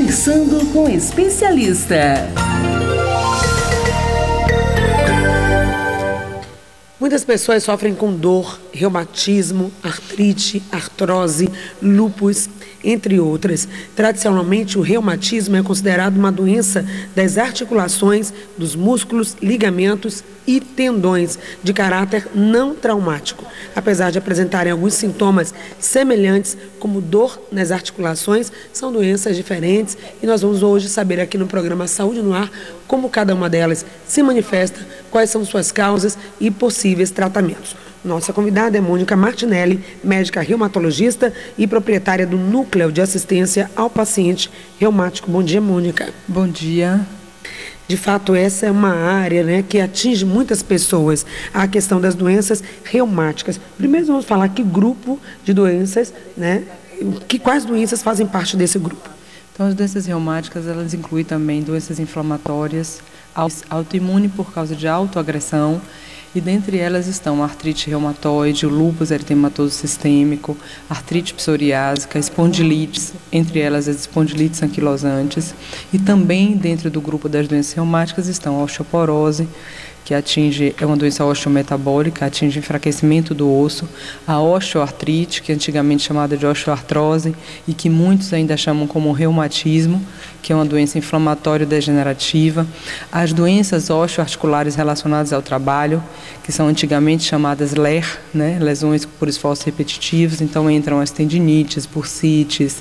Conversando com o especialista. Muitas pessoas sofrem com dor, reumatismo, artrite, artrose, lúpus, entre outras. Tradicionalmente, o reumatismo é considerado uma doença das articulações, dos músculos, ligamentos e tendões, de caráter não traumático. Apesar de apresentarem alguns sintomas semelhantes, como dor nas articulações, são doenças diferentes e nós vamos hoje saber aqui no programa Saúde no Ar como cada uma delas se manifesta, quais são suas causas e possíveis tratamentos. Nossa convidada é Mônica Martinelli, médica reumatologista e proprietária do Núcleo de Assistência ao Paciente Reumático. Bom dia, Mônica. Bom dia. De fato, essa é uma área, né, que atinge muitas pessoas, a questão das doenças reumáticas. Primeiro vamos falar que grupo de doenças, né, quais doenças fazem parte desse grupo? Então, as doenças reumáticas, elas incluem também doenças inflamatórias, autoimune por causa de autoagressão, e dentre elas estão a artrite reumatoide, o lúpus eritematoso sistêmico, artrite psoriásica, espondilites, entre elas as espondilites anquilosantes, e também dentro do grupo das doenças reumáticas estão a osteoporose, que é uma doença osteometabólica, atinge enfraquecimento do osso, a osteoartrite, que é antigamente chamada de osteoartrose e que muitos ainda chamam como reumatismo, que é uma doença inflamatória degenerativa, as doenças osteoarticulares relacionadas ao trabalho, que são antigamente chamadas LER, né, lesões por esforços repetitivos, então entram as tendinites, bursites,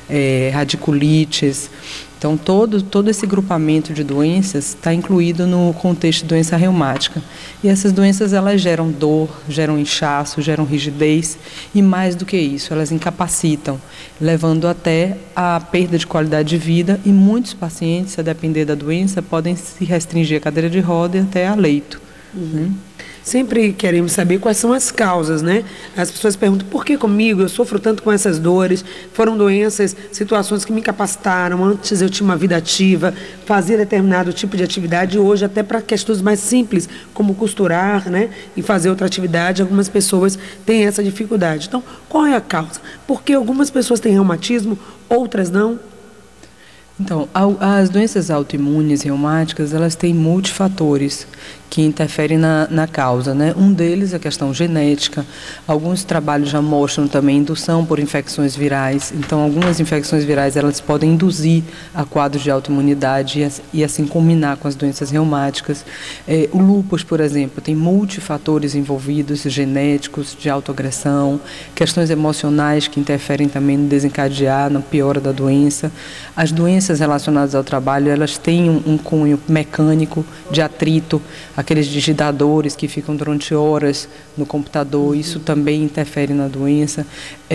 radiculites. Então, todo esse grupamento de doenças está incluído no contexto de doença reumática. E essas doenças, elas geram dor, geram inchaço, geram rigidez e, mais do que isso, elas incapacitam, levando até a perda de qualidade de vida e muitos pacientes, a depender da doença, podem se restringir à cadeira de roda e até a leito. Sempre queremos saber quais são as causas, né? As pessoas perguntam, por que comigo? Eu sofro tanto com essas dores. Foram doenças, situações que me incapacitaram. Antes eu tinha uma vida ativa, fazia determinado tipo de atividade. E hoje, até para questões mais simples, como costurar, né? E fazer outra atividade, algumas pessoas têm essa dificuldade. Então, qual é a causa? Por que algumas pessoas têm reumatismo, outras não? Então, as doenças autoimunes reumáticas, elas têm multifatores que interferem na causa, né? Um deles é a questão genética. Alguns trabalhos já mostram também indução por infecções virais. Então, algumas infecções virais, elas podem induzir a quadros de autoimunidade e assim combinar com as doenças reumáticas. O lúpus, por exemplo, tem multifatores envolvidos, genéticos, de autoagressão, questões emocionais que interferem também no desencadear, na piora da doença. As doenças relacionadas ao trabalho, elas têm um cunho mecânico de atrito, aqueles digitadores que ficam durante horas no computador, isso também interfere na doença.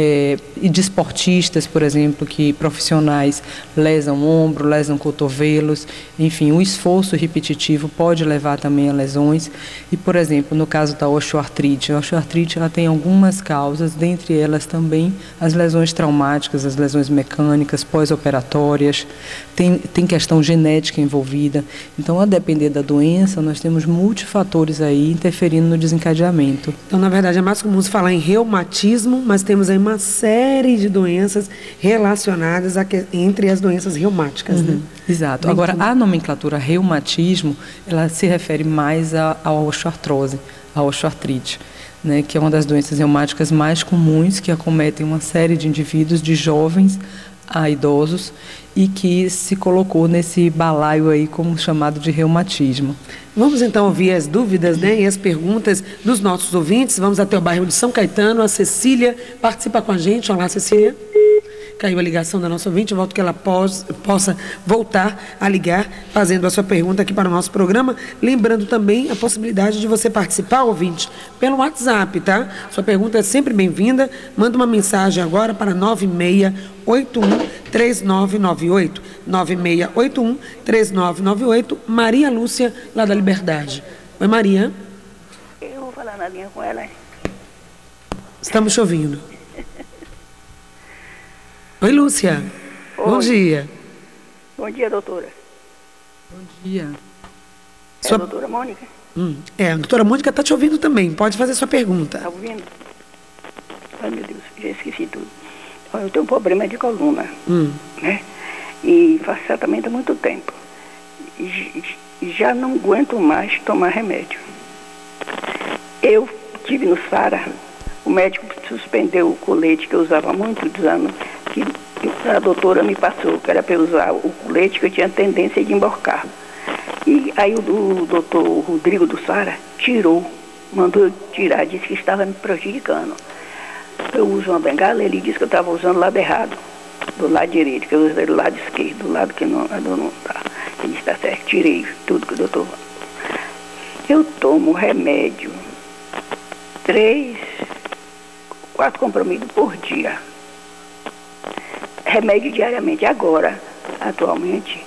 E de esportistas, por exemplo, que profissionais lesam ombro, lesam cotovelos, enfim, o esforço repetitivo pode levar também a lesões. E, por exemplo, no caso da osteoartrite, a osteoartrite ela tem algumas causas, dentre elas também as lesões traumáticas, as lesões mecânicas, pós-operatórias, tem questão genética envolvida. Então, a depender da doença, nós temos multifatores aí interferindo no desencadeamento. Então, na verdade, é mais comum se falar em reumatismo, mas temos aí uma série de doenças relacionadas entre as doenças reumáticas, né? Exato. Agora, a nomenclatura reumatismo, ela se refere mais à osteoartrose, à osteoartrite, né, que é uma das doenças reumáticas mais comuns que acometem uma série de indivíduos, de jovens a idosos, e que se colocou nesse balaio aí como chamado de reumatismo. Vamos então ouvir as dúvidas, né, e as perguntas dos nossos ouvintes. Vamos até o bairro de São Caetano. A Cecília participa com a gente. Olá, Cecília. Caiu a ligação da nossa ouvinte, volto que ela possa voltar a ligar, fazendo a sua pergunta aqui para o nosso programa. Lembrando também a possibilidade de você participar, ouvinte, pelo WhatsApp, tá? Sua pergunta é sempre bem-vinda. Manda uma mensagem agora para 9681-3998. 9681-3998. Maria Lúcia, lá da Liberdade. Oi, Maria. Eu vou falar na linha com ela. Estamos te ouvindo. Oi, Lúcia. Oi. Bom dia. Bom dia, doutora. Bom dia. É a doutora Mônica? A doutora Mônica está te ouvindo também. Pode fazer sua pergunta. Está ouvindo? Ai, meu Deus, já esqueci tudo. Eu tenho um problema de coluna, né? E faço tratamento há muito tempo. Já não aguento mais tomar remédio. Eu tive no Sara, o médico suspendeu o colete que eu usava há muitos anos, que a doutora me passou, que era para eu usar o colete que eu tinha tendência de emborcar. E aí o doutor Rodrigo do Sara mandou eu tirar, disse que estava me prejudicando. Eu uso uma bengala, ele disse que eu estava usando o lado errado, do lado direito, que eu usei do lado esquerdo, do lado que não está. Ele disse, está certo, tirei tudo que o doutor... Eu tomo remédio, 4 comprimidos por dia. Remédio diariamente. Agora, atualmente,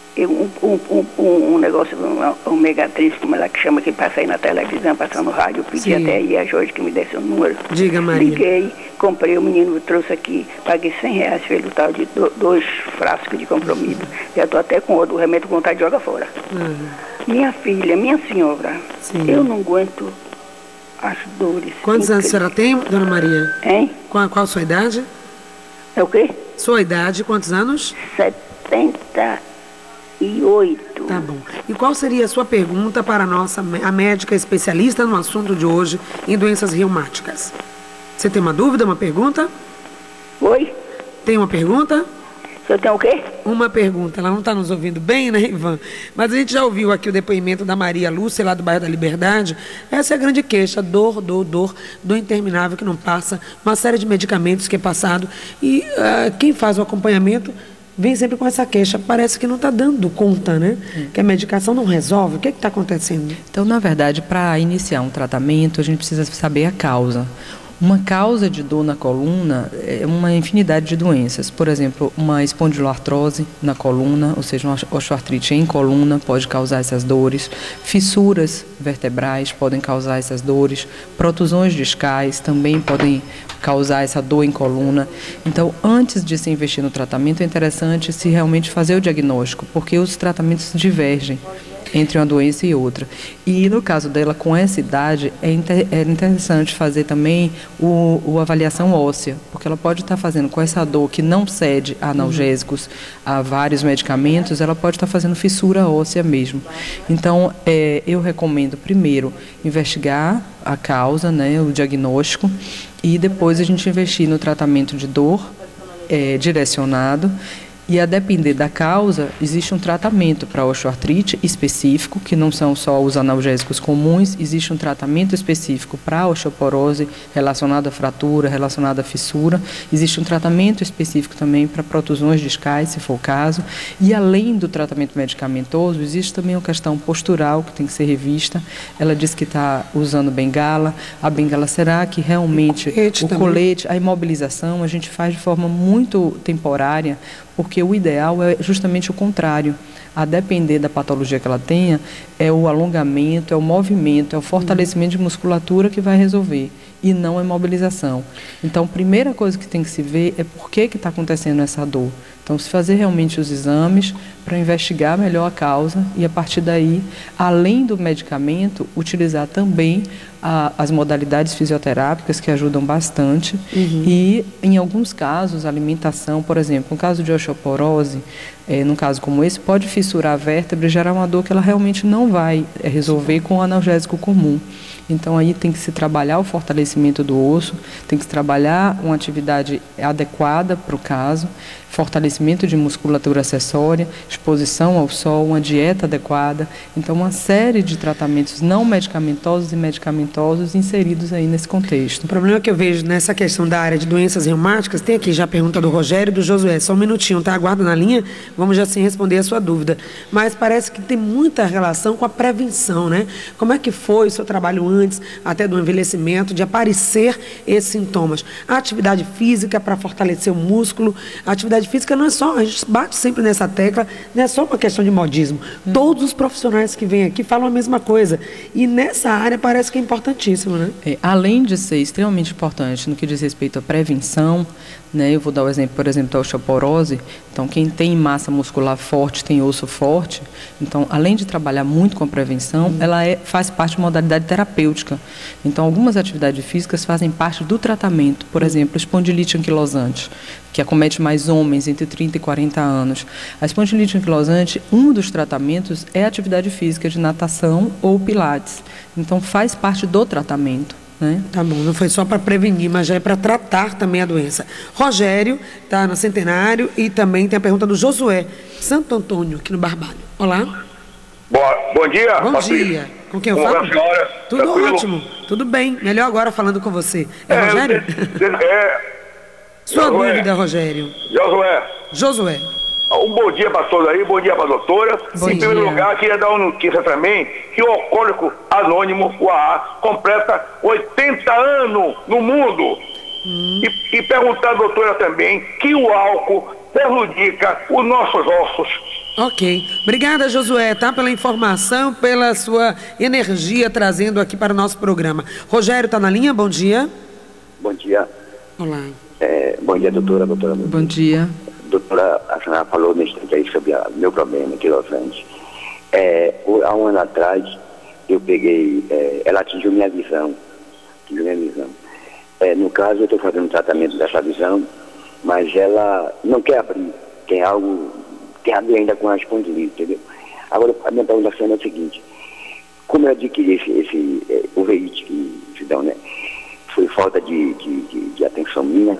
um negócio, um ômega 3, como ela que chama, que passa aí na televisão, passa no rádio, eu pedi até aí a Jorge que me desse o número. Diga, Maria. Liguei, comprei, o menino trouxe aqui, paguei R$100 pelo tal de 2 frascos de comprimido. Já estou até com outro remédio com vontade de jogar fora. Minha filha, minha senhora, eu não aguento as dores. Quantos anos a senhora tem, dona Maria? Hein? Qual a sua idade? É o quê? Sua idade, quantos anos? 78. Tá bom. E qual seria a sua pergunta para a médica especialista no assunto de hoje em doenças reumáticas? Você tem uma dúvida, uma pergunta? Oi? Tem uma pergunta? Você tem o quê? Uma pergunta. Ela não está nos ouvindo bem, né, Ivan? Mas a gente já ouviu aqui o depoimento da Maria Lúcia, lá do bairro da Liberdade. Essa é a grande queixa, dor interminável que não passa, uma série de medicamentos que é passado. E quem faz o acompanhamento vem sempre com essa queixa. Parece que não está dando conta, né? Que a medicação não resolve. O que está acontecendo? Então, na verdade, para iniciar um tratamento, a gente precisa saber a causa. Uma causa de dor na coluna é uma infinidade de doenças. Por exemplo, uma espondiloartrose na coluna, ou seja, uma osteoartrite em coluna pode causar essas dores. Fissuras vertebrais podem causar essas dores. Protusões discais também podem causar essa dor em coluna. Então, antes de se investir no tratamento, é interessante se realmente fazer o diagnóstico, porque os tratamentos divergem entre uma doença e outra. E no caso dela, com essa idade, é interessante fazer também a avaliação óssea, porque ela pode estar fazendo com essa dor que não cede a analgésicos, a vários medicamentos, ela pode estar fazendo fissura óssea mesmo. Então, eu recomendo primeiro investigar a causa, né, o diagnóstico, e depois a gente investir no tratamento de dor direcionado. E a depender da causa, existe um tratamento para osteoartrite específico, que não são só os analgésicos comuns, existe um tratamento específico para a osteoporose relacionada à fratura, relacionada à fissura, existe um tratamento específico também para protusões discais, se for o caso, e além do tratamento medicamentoso, existe também uma questão postural que tem que ser revista. Ela diz que está usando bengala, a bengala, será que realmente o colete, a imobilização, a gente faz de forma muito temporária, porque o ideal é justamente o contrário. A depender da patologia que ela tenha, é o alongamento, é o movimento, é o fortalecimento de musculatura que vai resolver, e não a imobilização. Então, a primeira coisa que tem que se ver é por que está acontecendo essa dor. Então, se fazer realmente os exames para investigar melhor a causa e, a partir daí, além do medicamento, utilizar também as modalidades fisioterápicas que ajudam bastante. E, em alguns casos, a alimentação, por exemplo, no caso de osteoporose, num caso como esse, pode fissurar a vértebra e gerar uma dor que ela realmente não vai resolver com o analgésico comum. Então, aí tem que se trabalhar o fortalecimento do osso, tem que se trabalhar uma atividade adequada para o caso, fortalecimento de musculatura acessória, exposição ao sol, uma dieta adequada. Então, uma série de tratamentos não medicamentosos e medicamentosos inseridos aí nesse contexto. O problema que eu vejo nessa questão da área de doenças reumáticas, tem aqui já a pergunta do Rogério e do Josué. Só um minutinho, tá? Aguarda na linha, vamos já sim responder a sua dúvida. Mas parece que tem muita relação com a prevenção, né? Como é que foi o seu trabalho antes, até do envelhecimento, de aparecer esses sintomas? A atividade física para fortalecer o músculo, a atividade física não é só, a gente bate sempre nessa tecla, não é só uma questão de modismo. Todos os profissionais que vêm aqui falam a mesma coisa. E nessa área parece que é importantíssimo, né? Além de ser extremamente importante no que diz respeito à prevenção, né, eu vou dar o exemplo, por exemplo, da osteoporose. Então, quem tem massa muscular forte, tem osso forte. Então, além de trabalhar muito com a prevenção, ela faz parte de uma modalidade terapêutica. Então, algumas atividades físicas fazem parte do tratamento. Por exemplo, espondilite anquilosante. que acomete mais homens entre 30 e 40 anos. A espondilite anquilosante, um dos tratamentos é a atividade física de natação ou pilates. Então, faz parte do tratamento. Tá bom, não foi só para prevenir, mas já é para tratar também a doença. Rogério está no Centenário e também tem a pergunta do Josué, Santo Antônio, aqui no Barbalho. Olá. Bom dia. Bom dia. Com quem eu falo? Senhora. Tudo Tranquilo? ótimo, tudo bem. Melhor agora falando com você. Rogério? Sua Josué. dúvida, Rogério. Josué. Um bom dia para todos aí, bom dia para a doutora. Bom em primeiro dia. lugar, queria dar uma notícia também, que o Alcoólico Anônimo, o AA, completa 80 anos no mundo. E perguntar à doutora também que o álcool prejudica os nossos ossos. Ok. Obrigada, Josué, tá? Pela informação, pela sua energia trazendo aqui para o nosso programa. Rogério está na linha? Bom dia. Bom dia. Olá. Bom dia, doutora. Bom dia. Doutora, a senhora falou nesse tempo aí sobre o meu problema aqui em Los Angeles. Há um ano atrás, eu peguei, ela atingiu minha visão. No caso, eu estou fazendo tratamento dessa visão, mas ela não quer abrir. Tem a ver ainda com a espondilite, entendeu? Agora, a minha pergunta é a seguinte: como eu adquiri esse uveíte que se dão, né? Foi falta de atenção minha.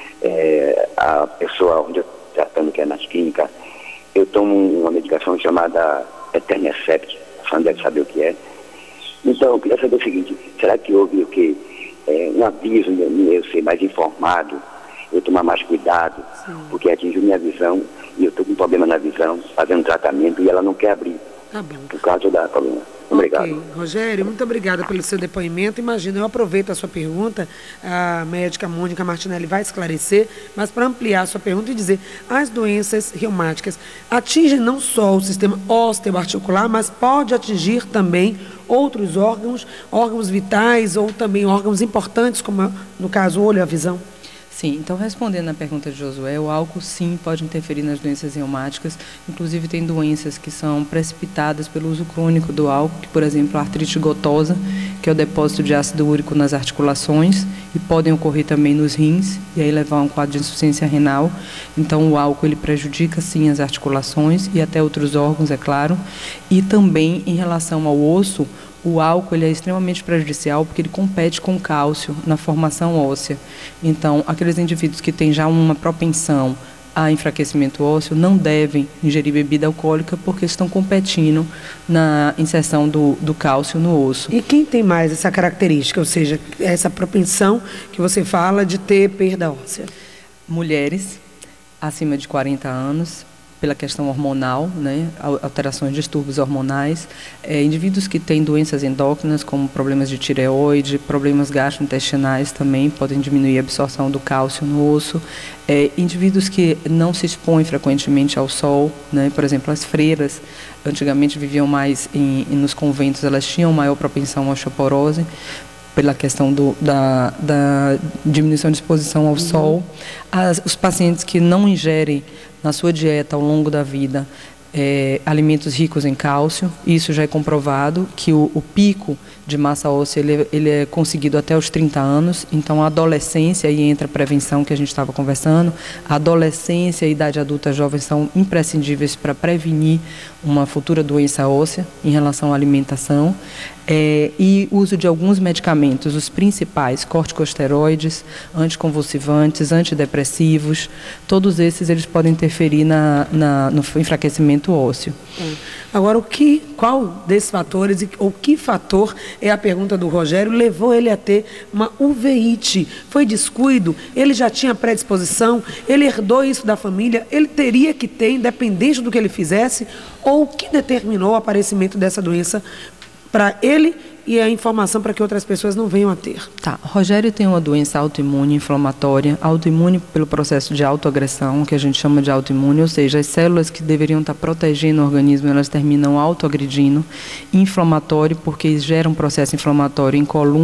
A pessoa onde eu estou tratando, que é nas clínicas, eu tomo uma medicação chamada Eternesept, a senhora deve saber o que é. Então, eu queria saber o seguinte: será que houve o quê? Um aviso, eu ser mais informado, eu tomar mais cuidado, porque atingiu minha visão e eu estou com problema na visão, fazendo tratamento e ela não quer abrir. Tá bom. Por causa da problema. Obrigado. Ok. Rogério, muito obrigada pelo seu depoimento. Imagina, eu aproveito a sua pergunta, a médica Mônica Martinelli vai esclarecer, mas para ampliar a sua pergunta e dizer, as doenças reumáticas atingem não só o sistema osteoarticular, mas pode atingir também outros órgãos vitais ou também órgãos importantes, como no caso o olho e a visão? Sim, então respondendo à pergunta de Josué, o álcool sim pode interferir nas doenças reumáticas, inclusive tem doenças que são precipitadas pelo uso crônico do álcool, que, por exemplo, a artrite gotosa, que é o depósito de ácido úrico nas articulações, e podem ocorrer também nos rins, e aí levar a um quadro de insuficiência renal. Então o álcool ele prejudica sim as articulações e até outros órgãos, é claro, e também em relação ao osso, o álcool ele é extremamente prejudicial porque ele compete com o cálcio na formação óssea. Então, aqueles indivíduos que têm já uma propensão a enfraquecimento ósseo não devem ingerir bebida alcoólica porque estão competindo na inserção do cálcio no osso. E quem tem mais essa característica, ou seja, essa propensão que você fala de ter perda óssea? Mulheres acima de 40 anos, pela questão hormonal, né, alterações, distúrbios hormonais, indivíduos que têm doenças endócrinas, como problemas de tireoide, problemas gastrointestinais também podem diminuir a absorção do cálcio no osso, indivíduos que não se expõem frequentemente ao sol, né, por exemplo, as freiras, antigamente viviam mais nos conventos, elas tinham maior propensão à osteoporose, pela questão da diminuição de exposição ao sol. Os pacientes que não ingerem na sua dieta ao longo da vida alimentos ricos em cálcio, isso já é comprovado que o pico de massa óssea ele é conseguido até os 30 anos, então a adolescência, aí entra a prevenção que a gente estava conversando, a adolescência e a idade adulta jovem são imprescindíveis para prevenir uma futura doença óssea em relação à alimentação, e uso de alguns medicamentos, os principais, corticosteroides, anticonvulsivantes, antidepressivos, todos esses eles podem interferir no enfraquecimento ósseo. Agora, qual desses fatores, ou que fator, é a pergunta do Rogério, levou ele a ter uma uveíte? Foi descuido? Ele já tinha predisposição? Ele herdou isso da família? Ele teria que ter, independente do que ele fizesse? Ou o que determinou o aparecimento dessa doença para ele e a informação para que outras pessoas não venham a ter? Tá, Rogério tem uma doença autoimune inflamatória, autoimune pelo processo de autoagressão, que a gente chama de autoimune, ou seja, as células que deveriam estar protegendo o organismo, elas terminam autoagredindo, inflamatório porque gera um processo inflamatório em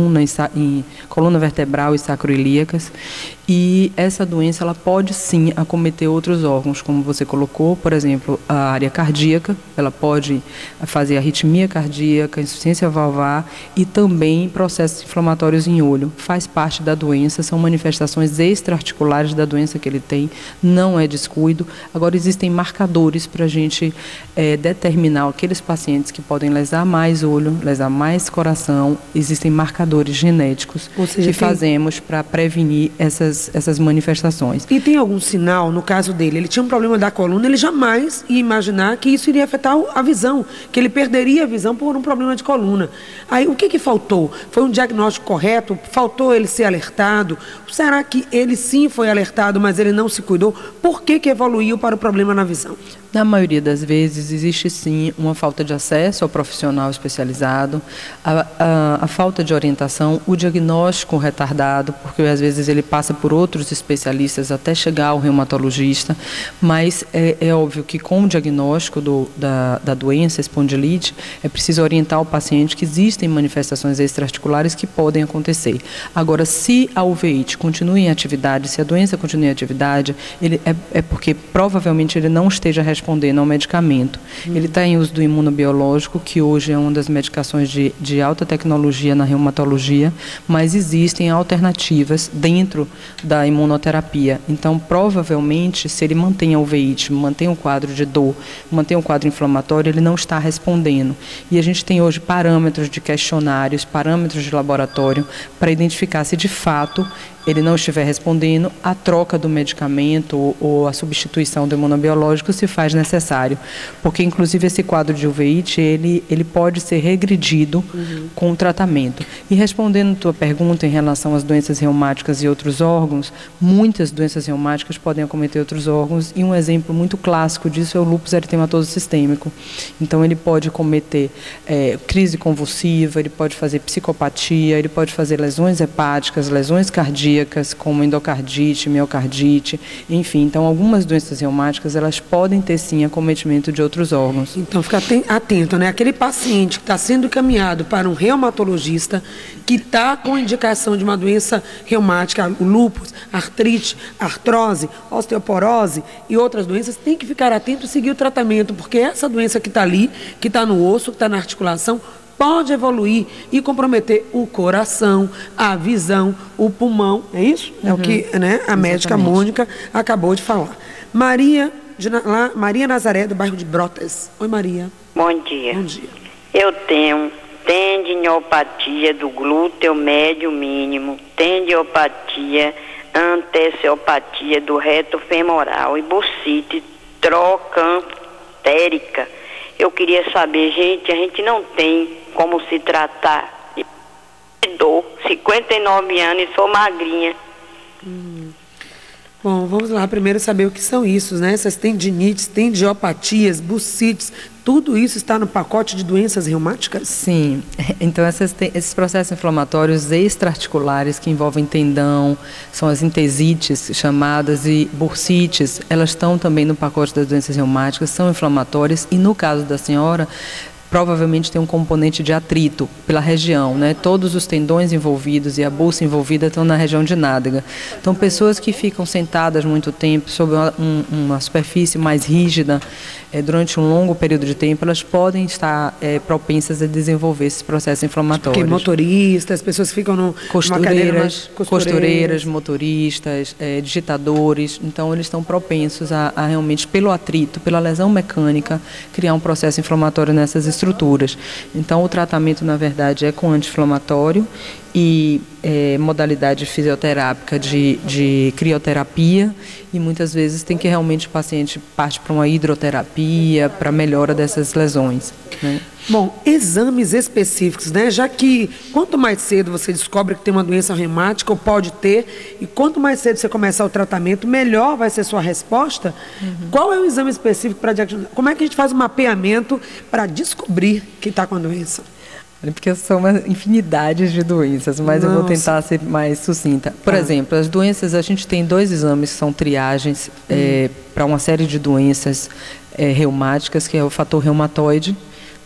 coluna vertebral e sacroiliacas, e essa doença ela pode sim acometer outros órgãos, como você colocou, por exemplo, a área cardíaca, ela pode fazer arritmia cardíaca, insuficiência valvar, e também processos inflamatórios em olho. Faz parte da doença, são manifestações extra-articulares da doença que ele tem, não é descuido. Agora, existem marcadores para a gente determinar aqueles pacientes que podem lesar mais olho, lesar mais coração. Existem marcadores genéticos que fazemos para prevenir essas manifestações. E tem algum sinal, no caso dele, ele tinha um problema da coluna, ele jamais ia imaginar que isso iria afetar a visão, que ele perderia a visão por um problema de coluna. Aí, o que faltou? Foi um diagnóstico correto? Faltou ele ser alertado? Será que ele sim foi alertado, mas ele não se cuidou? Por que evoluiu para o problema na visão? Na maioria das vezes, existe sim uma falta de acesso ao profissional especializado, a falta de orientação, o diagnóstico retardado, porque às vezes ele passa por outros especialistas até chegar ao reumatologista, mas é óbvio que com o diagnóstico da doença, espondilite, é preciso orientar o paciente que existem manifestações extraarticulares que podem acontecer. Agora, se a uveíte continua em atividade, se a doença continua em atividade, é porque provavelmente ele não esteja respondendo ao medicamento. Ele está em uso do imunobiológico, que hoje é uma das medicações de alta tecnologia na reumatologia, mas existem alternativas dentro da imunoterapia. Então, provavelmente, se ele mantém a uveíte, mantém o quadro de dor, mantém o quadro inflamatório, ele não está respondendo. E a gente tem hoje parâmetros de questionários, parâmetros de laboratório, para identificar se de fato ele não estiver respondendo, a troca do medicamento ou a substituição do imunobiológico se faz necessário. Porque, inclusive, esse quadro de uveíte, ele pode ser regredido com o tratamento. E respondendo a tua pergunta em relação às doenças reumáticas e outros órgãos, muitas doenças reumáticas podem acometer outros órgãos, e um exemplo muito clássico disso é o lúpus eritematoso sistêmico. Então, ele pode cometer crise convulsiva, ele pode fazer psicopatia, ele pode fazer lesões hepáticas, lesões cardíacas, como endocardite, miocardite, enfim. Então, algumas doenças reumáticas, elas podem ter, sim, acometimento de outros órgãos. Então, fica atento, né? Aquele paciente que está sendo encaminhado para um reumatologista, que está com indicação de uma doença reumática, o lúpus, artrite, artrose, osteoporose e outras doenças, tem que ficar atento e seguir o tratamento, porque essa doença que está ali, que está no osso, que está na articulação, pode evoluir e comprometer o coração, a visão, o pulmão. É isso? É o que, né, a médica Mônica acabou de falar. Maria Nazaré, do bairro de Brotas. Oi, Maria. Bom dia. Bom dia. Eu tenho tendinopatia do glúteo médio mínimo, tendinopatia, anteciopatia do reto femoral e bursite trocantérica. Eu queria saber, a gente não tem como se tratar de dor, 59 anos e sou magrinha. Bom, vamos lá primeiro saber o que são isso, né? Essas tendinites, tendiopatias, bursites, tudo isso está no pacote de doenças reumáticas? Sim. Então, esses processos inflamatórios extraarticulares que envolvem tendão, são as entesites chamadas e bursites, elas estão também no pacote das doenças reumáticas, são inflamatórias e, no caso da senhora, provavelmente tem um componente de atrito pela região, né? Todos os tendões envolvidos e a bursa envolvida estão na região de nádega. Então, pessoas que ficam sentadas muito tempo sobre uma superfície mais rígida durante um longo período de tempo, elas podem estar propensas a desenvolver esses processos inflamatórios. Porque motoristas, pessoas que ficam numa cadeira costureiras, motoristas, digitadores. Então, eles estão propensos a realmente, pelo atrito, pela lesão mecânica, criar um processo inflamatório nessas estruturas. Então, o tratamento, na verdade, é com anti-inflamatório e modalidade fisioterápica de crioterapia, e muitas vezes tem que realmente o paciente parte para uma hidroterapia para melhora dessas lesões, né? Bom, exames específicos, né? Já que quanto mais cedo você descobre que tem uma doença reumática, ou pode ter, e quanto mais cedo você começar o tratamento, melhor vai ser sua resposta. Qual é o exame específico para diagnosticar? Como é que a gente faz um mapeamento para descobrir que está com a doença? Porque são uma infinidade de doenças, mas eu vou tentar ser mais sucinta. Por exemplo, as doenças, a gente tem 2 exames que são triagens para uma série de doenças reumáticas, que é o fator reumatoide,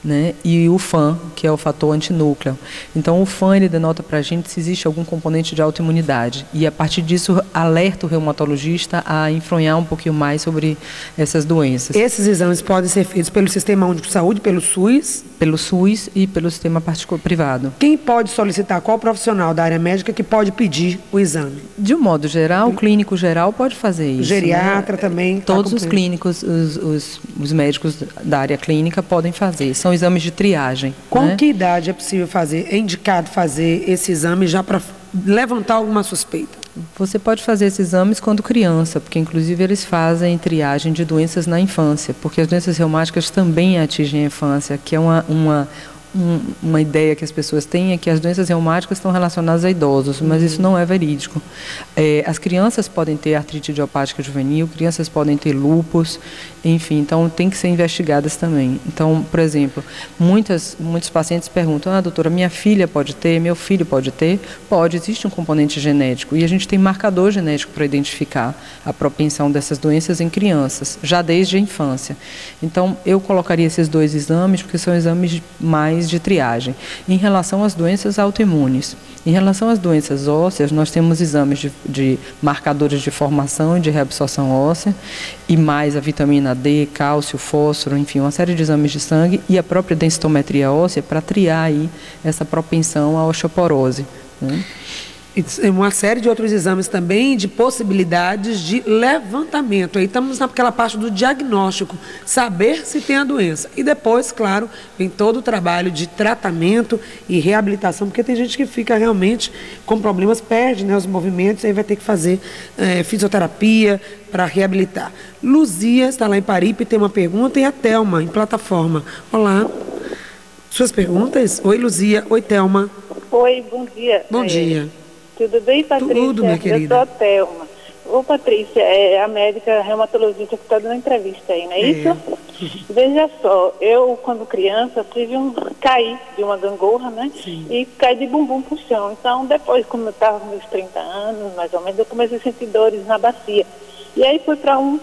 né? E o FAN, que é o fator antinúcleo. Então, o FAN ele denota para a gente se existe algum componente de autoimunidade. E, a partir disso, alerta o reumatologista a enfronhar um pouquinho mais sobre essas doenças. Esses exames podem ser feitos pelo Sistema Único de Saúde, pelo SUS? Pelo SUS e pelo sistema privado. Quem pode solicitar? Qual profissional da área médica que pode pedir o exame? De um modo geral, o clínico geral pode fazer isso. O geriatra, né? Também. Todos os clínicos, os médicos da área clínica podem fazer. São exames de triagem. Com né? que idade é possível fazer, é indicado fazer esse exame já para levantar alguma suspeita? Você pode fazer esses exames quando criança, porque inclusive eles fazem triagem de doenças na infância, porque as doenças reumáticas também atingem a infância, que é uma ideia que as pessoas têm é que as doenças reumáticas estão relacionadas a idosos, mas isso não é verídico. As crianças podem ter artrite idiopática juvenil, crianças podem ter lúpus, enfim, então tem que ser investigadas também. Então, por exemplo, muitos pacientes perguntam, doutora, minha filha pode ter, meu filho pode ter? Pode, existe um componente genético e a gente tem marcador genético para identificar a propensão dessas doenças em crianças, já desde a infância. Então, eu colocaria esses dois exames, porque são exames mais de triagem. Em relação às doenças autoimunes, em relação às doenças ósseas, nós temos exames de marcadores de formação e de reabsorção óssea, e mais a vitamina D, cálcio, fósforo, enfim, uma série de exames de sangue e a própria densitometria óssea para triar aí essa propensão à osteoporose. Né? E uma série de outros exames também de possibilidades de levantamento. Aí estamos naquela parte do diagnóstico, saber se tem a doença. E depois, claro, vem todo o trabalho de tratamento e reabilitação, porque tem gente que fica realmente com problemas, perde, né, os movimentos, e aí vai ter que fazer fisioterapia para reabilitar. Luzia está lá em Paripe, tem uma pergunta, e a Thelma, em plataforma. Olá. Suas perguntas? Oi, Luzia. Oi, Thelma. Oi, bom dia. Bom dia. Tudo bem, Patrícia? Tudo, minha querida. Eu sou a Thelma. Ô, Patrícia, é a médica reumatologista que está dando entrevista aí, não é isso? Veja só, eu, quando criança, caí de uma gangorra, né? Sim. E caí de bumbum pro chão. Então, depois, como eu estava com meus 30 anos, mais ou menos, eu comecei a sentir dores na bacia. E aí fui para um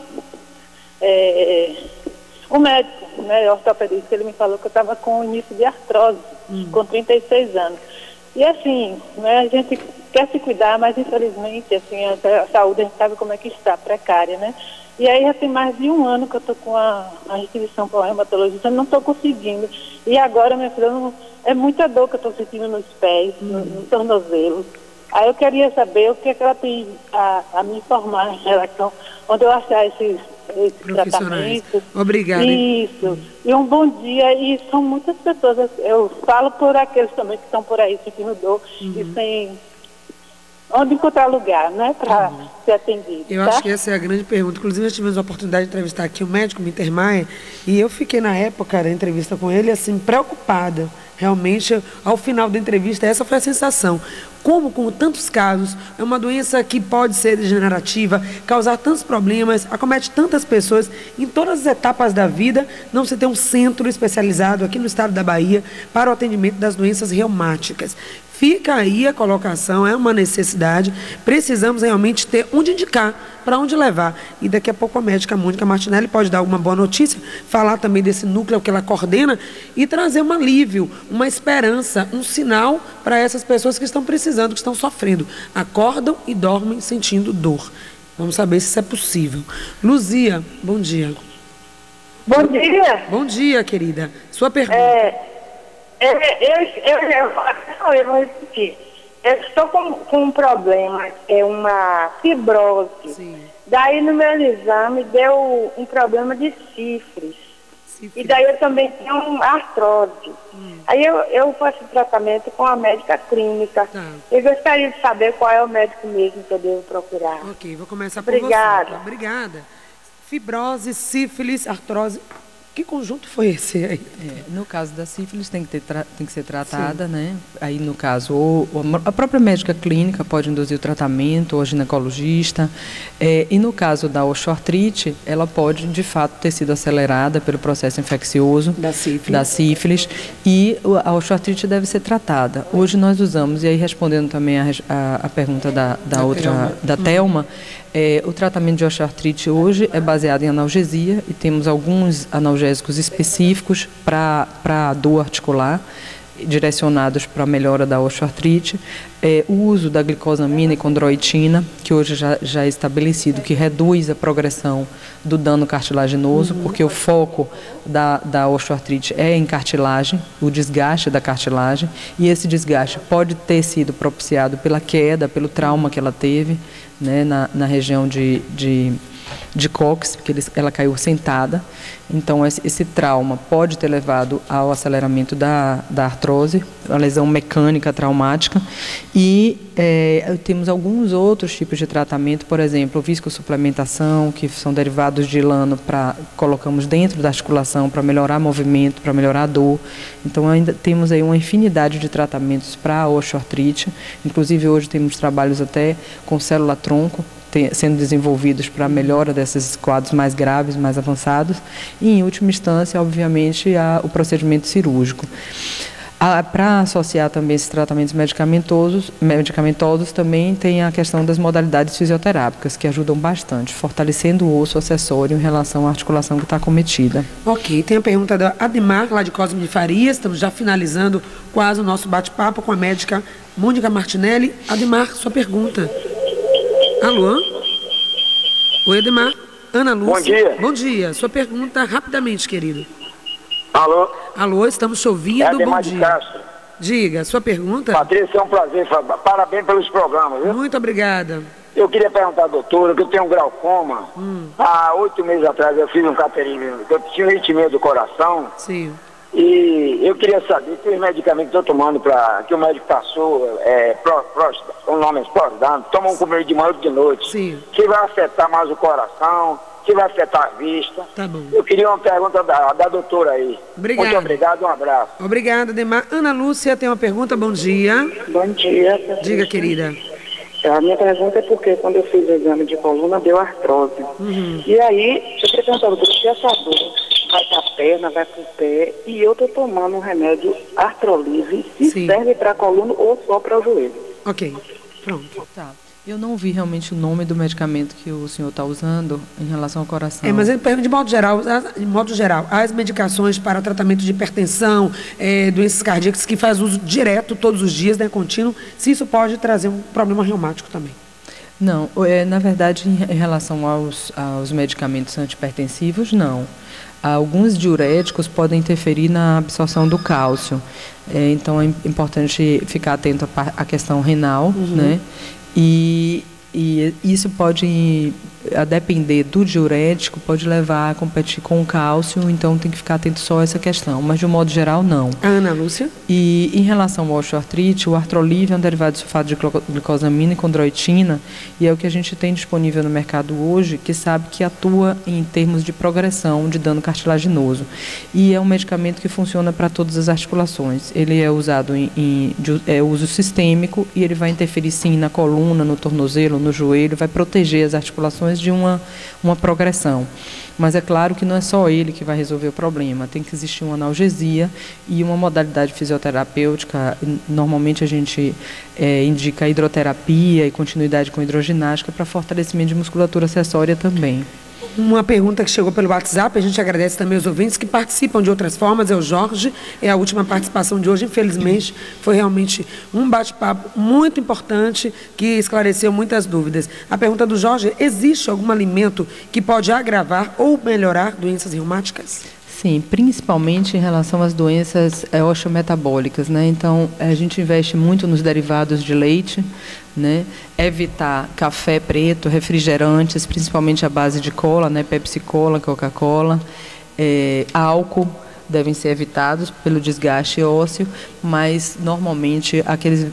médico, né, ortopedista, ele me falou que eu estava com início de artrose, com 36 anos. E assim, né, a gente quer se cuidar, mas infelizmente, assim, a saúde a gente sabe como é que está, precária, né? E aí já tem mais de um ano que eu estou com a restrição para o reumatologista, não estou conseguindo. E agora, minha filha, é muita dor que eu estou sentindo nos pés, no tornozelo. Aí eu queria saber o que é que ela tem a me informar em relação, onde eu achar esses tratamentos. Obrigada. Isso. E um bom dia. E são muitas pessoas, eu falo por aqueles também que estão por aí sentindo dor e sem onde encontrar lugar, né, para ser atendido. Eu acho que essa é a grande pergunta. Inclusive, nós tivemos a oportunidade de entrevistar aqui o médico Mittermeier, e eu fiquei na época da entrevista com ele, assim, preocupada. Realmente, ao final da entrevista, essa foi a sensação. Como com tantos casos, é uma doença que pode ser degenerativa, causar tantos problemas, acomete tantas pessoas em todas as etapas da vida, não se tem um centro especializado aqui no estado da Bahia para o atendimento das doenças reumáticas. Fica aí a colocação, é uma necessidade, precisamos realmente ter onde indicar, para onde levar. E daqui a pouco a médica Mônica Martinelli pode dar alguma boa notícia, falar também desse núcleo que ela coordena e trazer um alívio, uma esperança, um sinal para essas pessoas que estão precisando, que estão sofrendo. Acordam e dormem sentindo dor. Vamos saber se isso é possível. Luzia, bom dia. Bom dia. Bom dia, querida. Sua pergunta. Eu vou repetir. Eu estou com um problema, é uma fibrose. Sim. Daí no meu exame deu um problema de sífilis. E daí eu também tenho uma artrose. Aí eu faço tratamento com a médica clínica. Tá. Eu gostaria de saber qual é o médico mesmo que eu devo procurar. Ok, vou começar por você. Tá? Obrigada. Fibrose, sífilis, artrose. Que conjunto foi esse aí? No caso da sífilis tem que ser tratada, né? Aí no caso, a própria médica clínica pode induzir o tratamento, ou a ginecologista. E no caso da osteoartrite, ela pode de fato ter sido acelerada pelo processo infeccioso da sífilis, e a osteoartrite deve ser tratada. Hoje nós usamos, e aí respondendo também a pergunta da Thelma, O tratamento de osteoartrite hoje é baseado em analgesia e temos alguns analgésicos específicos para a dor articular, direcionados para a melhora da osteoartrite. O uso da glicosamina e condroitina, que hoje já é estabelecido, que reduz a progressão do dano cartilaginoso, porque o foco da osteoartrite é em cartilagem, o desgaste da cartilagem, e esse desgaste pode ter sido propiciado pela queda, pelo trauma que ela teve, né, na região de cóccix, porque ela caiu sentada. Então, esse trauma pode ter levado ao aceleramento da artrose, a lesão mecânica traumática. E temos alguns outros tipos de tratamento, por exemplo, viscosuplementação, que são derivados de ilano, colocamos dentro da articulação para melhorar o movimento, para melhorar a dor. Então, ainda temos aí uma infinidade de tratamentos para a osteoartrite. Inclusive, hoje temos trabalhos até com célula-tronco, sendo desenvolvidos para a melhora desses quadros mais graves, mais avançados, e, em última instância, obviamente, o procedimento cirúrgico. Para associar também esses tratamentos medicamentosos, também tem a questão das modalidades fisioterápicas, que ajudam bastante, fortalecendo o osso acessório em relação à articulação que está acometida. Ok, tem a pergunta da Ademar, lá de Cosme de Farias. Estamos já finalizando quase o nosso bate-papo com a médica Mônica Martinelli. Ademar, sua pergunta. Alô? Oi, Ademar. Ana Lúcia. Bom dia. Bom dia. Sua pergunta rapidamente, querido. Alô? Alô, estamos te ouvindo. Ademar bom de dia. Castro. Diga, sua pergunta. Patrícia, é um prazer. Parabéns pelos programas, viu? Muito obrigada. Eu queria perguntar à doutora que eu tenho um glaucoma. Há 8 meses atrás eu fiz um caterinho. Eu tinha um enchimento do coração. Sim. E eu queria saber que os medicamentos que eu estou tomando, que o médico passou, o nome é Prosdano, toma um comigo de manhã e de noite. Sim. Que vai afetar mais o coração, que vai afetar a vista. Tá bom. Eu queria uma pergunta da doutora aí. Obrigada. Muito obrigado, um abraço. Obrigada, Ademar. Ana Lúcia tem uma pergunta. Bom dia. Bom dia. Diga, querida. A minha pergunta é porque quando eu fiz o exame de coluna deu artrose. E aí, eu queria perguntar, se essa dor vai para a perna, vai para o pé, e eu estou tomando um remédio Artrolive, se serve para a coluna ou só para o joelho. Ok, pronto. Tá. Eu não vi realmente o nome do medicamento que o senhor está usando em relação ao coração. Mas ele pergunta de modo geral, as medicações para tratamento de hipertensão, doenças cardíacas, que faz uso direto todos os dias, né, contínuo, se isso pode trazer um problema reumático também. Não, na verdade, em relação aos medicamentos antihipertensivos, não. Alguns diuréticos podem interferir na absorção do cálcio. Então, é importante ficar atento à questão renal, né? E isso pode, a depender do diurético, pode levar a competir com o cálcio, então tem que ficar atento só a essa questão, mas de um modo geral, não. Ana Lúcia? E em relação ao osteoartrite, o Artrolive é um derivado de sulfato de glicosamina e condroitina, e é o que a gente tem disponível no mercado hoje, que sabe que atua em termos de progressão de dano cartilaginoso. E é um medicamento que funciona para todas as articulações. Ele é usado uso sistêmico e ele vai interferir sim na coluna, no tornozelo, no joelho, vai proteger as articulações de uma progressão. Mas é claro que não é só ele que vai resolver o problema, tem que existir uma analgesia e uma modalidade fisioterapêutica. Normalmente a gente indica hidroterapia e continuidade com hidroginástica para fortalecimento de musculatura acessória também. Uma pergunta que chegou pelo WhatsApp, a gente agradece também aos ouvintes que participam de outras formas, é o Jorge, é a última participação de hoje, infelizmente, foi realmente um bate-papo muito importante, que esclareceu muitas dúvidas. A pergunta do Jorge, existe algum alimento que pode agravar ou melhorar doenças reumáticas? Sim, principalmente em relação às doenças osteometabólicas, né? Então, a gente investe muito nos derivados de leite, né? Evitar café preto, refrigerantes, principalmente à base de cola, né? Pepsi-Cola, Coca-Cola, álcool, devem ser evitados pelo desgaste ósseo, mas normalmente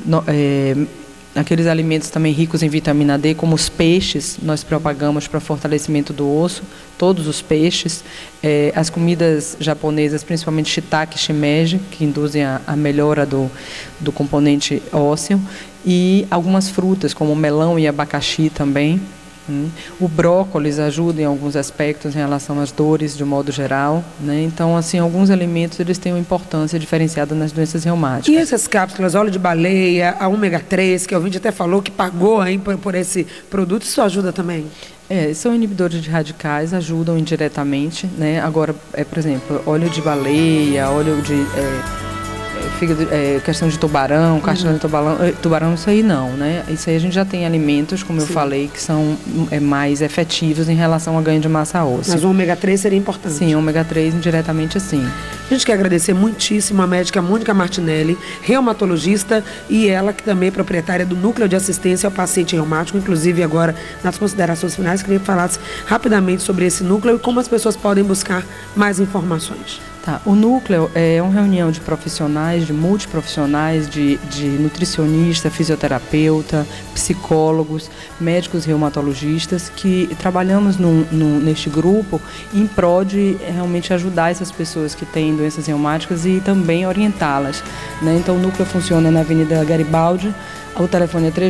aqueles alimentos também ricos em vitamina D, como os peixes, nós propagamos para fortalecimento do osso, todos os peixes, as comidas japonesas, principalmente shiitake e shimeji, que induzem a melhora do componente ósseo, e algumas frutas, como melão e abacaxi também, O brócolis ajuda em alguns aspectos em relação às dores, de modo geral, né? Então, assim, alguns alimentos eles têm uma importância diferenciada nas doenças reumáticas. E essas cápsulas, óleo de baleia, a ômega 3, que o ouvinte até falou que pagou aí por esse produto, isso ajuda também? São inibidores de radicais, ajudam indiretamente, né? Agora, por exemplo, óleo de baleia, óleo de fígado, questão de tubarão, cartilagem de tubarão, isso aí não, né? Isso aí a gente já tem alimentos, como eu falei, que são mais efetivos em relação ao ganho de massa óssea. Mas o ômega 3 seria importante? Sim, o ômega 3 indiretamente sim. A gente quer agradecer muitíssimo a médica Mônica Martinelli, reumatologista, e ela que também é proprietária do Núcleo de Assistência ao Paciente Reumático. Inclusive, agora, nas considerações finais, queria que falasse rapidamente sobre esse núcleo e como as pessoas podem buscar mais informações. Tá. O núcleo é uma reunião de profissionais, de multiprofissionais, de nutricionista, fisioterapeuta, psicólogos, médicos reumatologistas, que trabalhamos neste grupo em prol de realmente ajudar essas pessoas que têm doenças reumáticas e também orientá-las, né? Então, o núcleo funciona na Avenida Garibaldi, o telefone é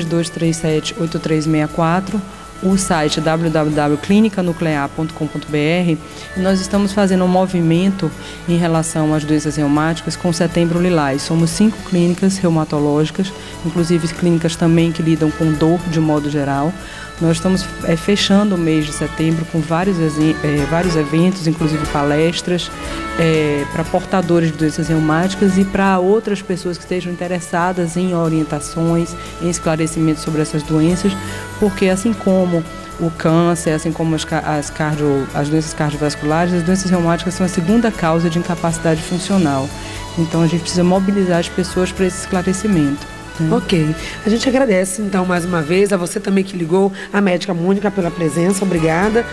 3237-8364, o site www.clinicanuclear.com.br, e nós estamos fazendo um movimento em relação às doenças reumáticas com Setembro Lilás. Somos 5 clínicas reumatológicas, inclusive clínicas também que lidam com dor de modo geral. Nós estamos fechando o mês de setembro com vários eventos, inclusive palestras, para portadores de doenças reumáticas e para outras pessoas que estejam interessadas em orientações, em esclarecimentos sobre essas doenças, porque assim como o câncer, assim como as doenças cardiovasculares, as doenças reumáticas são a segunda causa de incapacidade funcional. Então a gente precisa mobilizar as pessoas para esse esclarecimento. Ok. A gente agradece, então, mais uma vez, a você também que ligou, a médica Mônica, pela presença. Obrigada.